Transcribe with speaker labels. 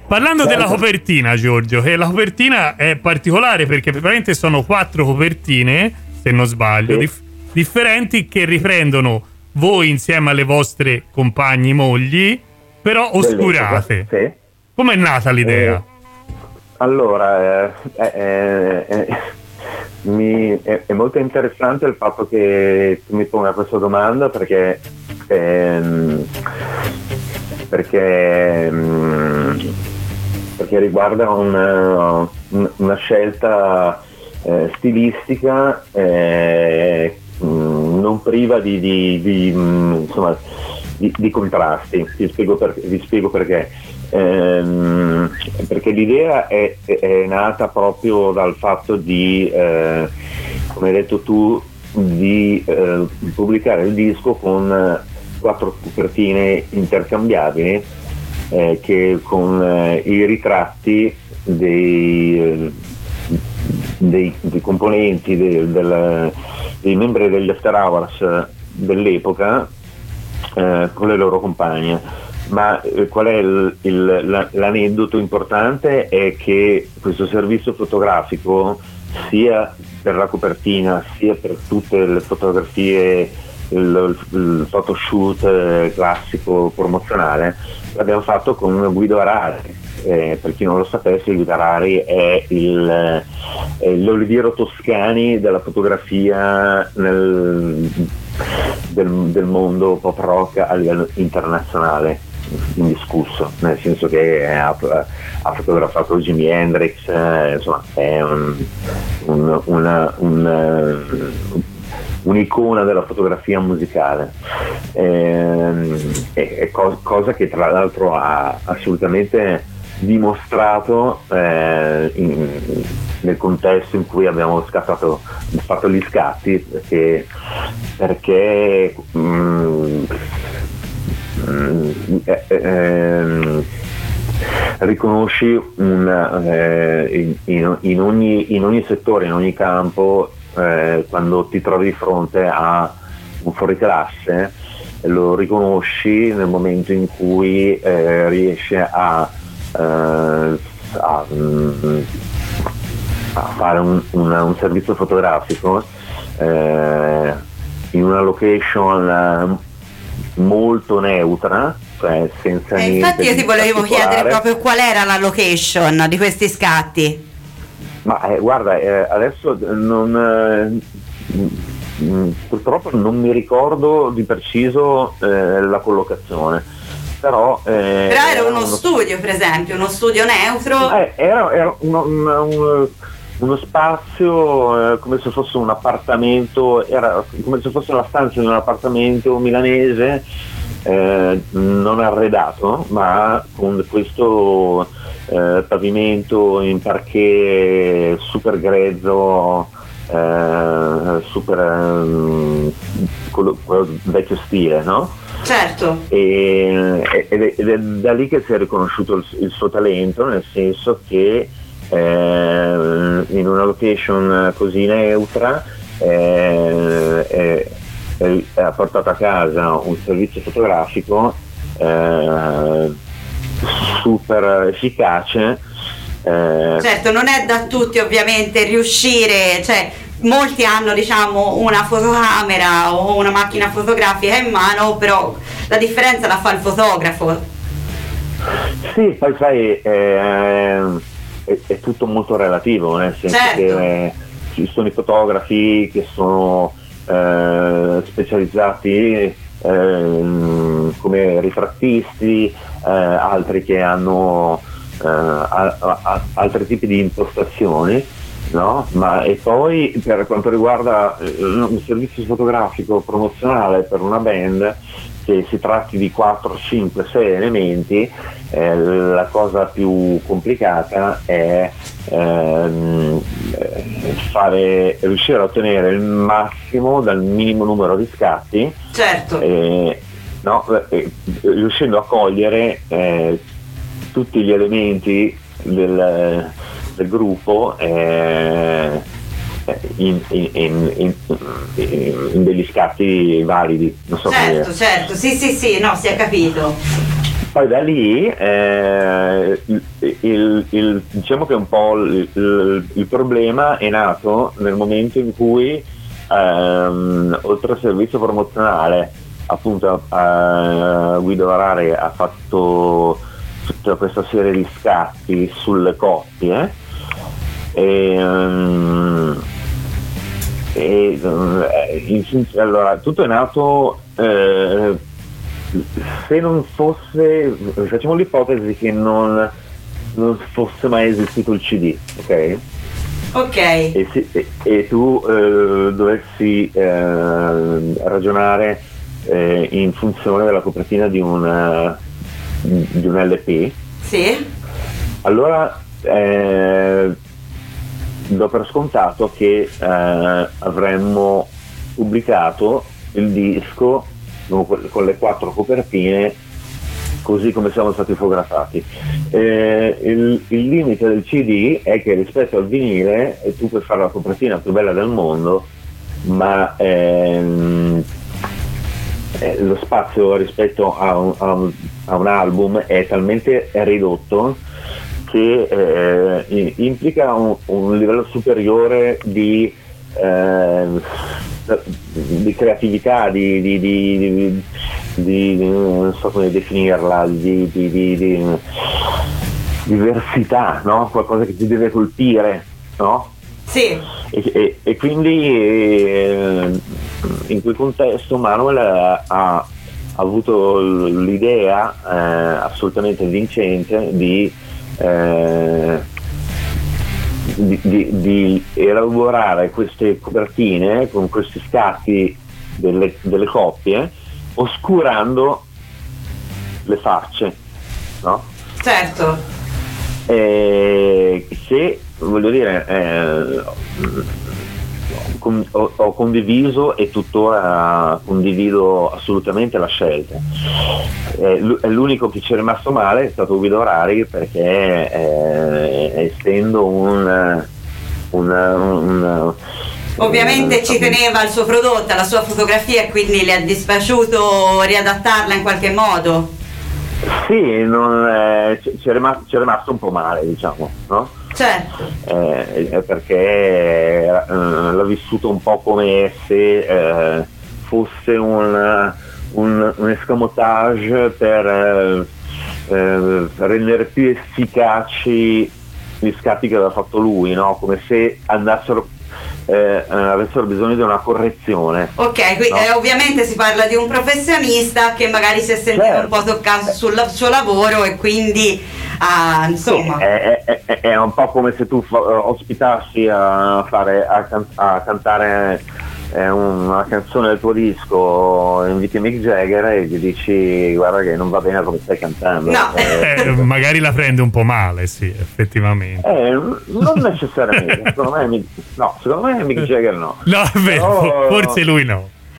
Speaker 1: Parlando della copertina, Giorgio, che la copertina è particolare perché praticamente sono 4 copertine, se non sbaglio, differenti, che riprendono voi insieme alle vostre compagni mogli, però oscurate.
Speaker 2: Sì.
Speaker 1: Com'è nata l'idea?
Speaker 2: Allora, è molto interessante il fatto che tu mi ponga questa domanda perché riguarda una scelta stilistica non priva di contrasti. Vi spiego perché. Perché l'idea è nata proprio dal fatto di, come hai detto tu, di pubblicare il disco con 4 copertine intercambiabili che con i ritratti dei componenti dei membri degli After Hours dell'epoca con le loro compagne. Ma qual è l'aneddoto importante? È che questo servizio fotografico, sia per la copertina sia per tutte le fotografie, il photoshoot classico promozionale, l'abbiamo fatto con Guido Arari. Per chi non lo sapesse, Guido Arari è l'Oliviero Toscani della fotografia del mondo pop rock a livello internazionale, indiscusso, nel senso che ha fotografato Jimi Hendrix, insomma è un'icona della fotografia musicale, cosa che tra l'altro ha assolutamente dimostrato nel contesto in cui abbiamo fatto gli scatti, perché riconosci in ogni settore, in ogni campo, quando ti trovi di fronte a un fuoriclasse, lo riconosci nel momento in cui riesce a fare un servizio fotografico in una location molto neutra, cioè senza niente.
Speaker 3: Infatti io ti volevo chiedere proprio qual era la location di questi scatti.
Speaker 2: Ma guarda, adesso purtroppo non mi ricordo di preciso la collocazione, però
Speaker 3: era uno studio, per esempio, uno studio neutro.
Speaker 2: Era uno spazio come se fosse un appartamento, era come se fosse la stanza di un appartamento milanese non arredato, ma con questo pavimento in parquet super grezzo, super quello vecchio stile, no?
Speaker 3: Certo.
Speaker 2: Ed è da lì che si è riconosciuto il suo talento, nel senso che in una location così neutra ha portato a casa un servizio fotografico super efficace.
Speaker 3: Certo, non è da tutti ovviamente riuscire, cioè molti hanno, diciamo, una fotocamera o una macchina fotografica in mano, però la differenza la fa il fotografo.
Speaker 2: Sì, poi sai, è tutto molto relativo, nel senso che ci sono i fotografi che sono specializzati come ritrattisti, altri che hanno altri tipi di impostazioni, no? E poi per quanto riguarda un servizio fotografico promozionale per una band, che si tratti di 4, 5, 6 elementi, la cosa più complicata è riuscire a ottenere il massimo dal minimo numero di scatti,
Speaker 3: certo.
Speaker 2: Riuscendo a cogliere tutti gli elementi del gruppo in degli scatti validi, non so
Speaker 3: certo, sì, no, si è capito.
Speaker 2: Poi da lì diciamo che un po' il problema è nato nel momento in cui oltre al servizio promozionale, appunto Guido Varari ha fatto tutta questa serie di scatti sulle coppie allora tutto è nato se non fosse, facciamo l'ipotesi che non fosse mai esistito il CD, ok?
Speaker 3: Ok.
Speaker 2: E tu dovessi ragionare in funzione della copertina di un LP.
Speaker 3: Sì.
Speaker 2: Allora do per scontato che avremmo pubblicato il disco con le 4 copertine così come siamo stati fotografati. Il limite del CD è che rispetto al vinile tu puoi fare la copertina più bella del mondo, ma lo spazio rispetto a un album è talmente ridotto che implica un livello superiore di creatività, di non so come definirla, di diversità, no? Qualcosa che ti deve colpire, no?
Speaker 3: Sì.
Speaker 2: E quindi in quel contesto Manuel ha avuto l'idea assolutamente vincente di elaborare queste copertine con questi scatti delle coppie, oscurando le facce, no?
Speaker 3: Certo.
Speaker 2: Che voglio dire, ho condiviso e tuttora condivido assolutamente la scelta. L'unico che ci è rimasto male è stato Guido Varari, perché essendo
Speaker 3: ovviamente ci teneva al suo prodotto, alla sua fotografia, e quindi le è dispiaciuto riadattarla in qualche modo?
Speaker 2: Sì, ci è rimasto un po' male, diciamo, no?
Speaker 3: Certo.
Speaker 2: Perché l'ha vissuto un po' come se fosse un escamotage per rendere più efficaci gli scatti che aveva fatto lui, no? Come se avessero bisogno di una correzione.
Speaker 3: Ok, quindi
Speaker 2: no?
Speaker 3: Ovviamente si parla di un professionista che magari si è sentito un po' toccato sul suo lavoro e quindi insomma.
Speaker 2: Sì, è un po' come se tu ospitassi a cantare una canzone del tuo disco, inviti Mick Jagger e gli dici guarda che non va bene come stai cantando.
Speaker 3: No.
Speaker 1: Magari la prende un po' male, sì, effettivamente.
Speaker 2: Non necessariamente, secondo me Mick Jagger no.
Speaker 1: No, è vero, forse lui no.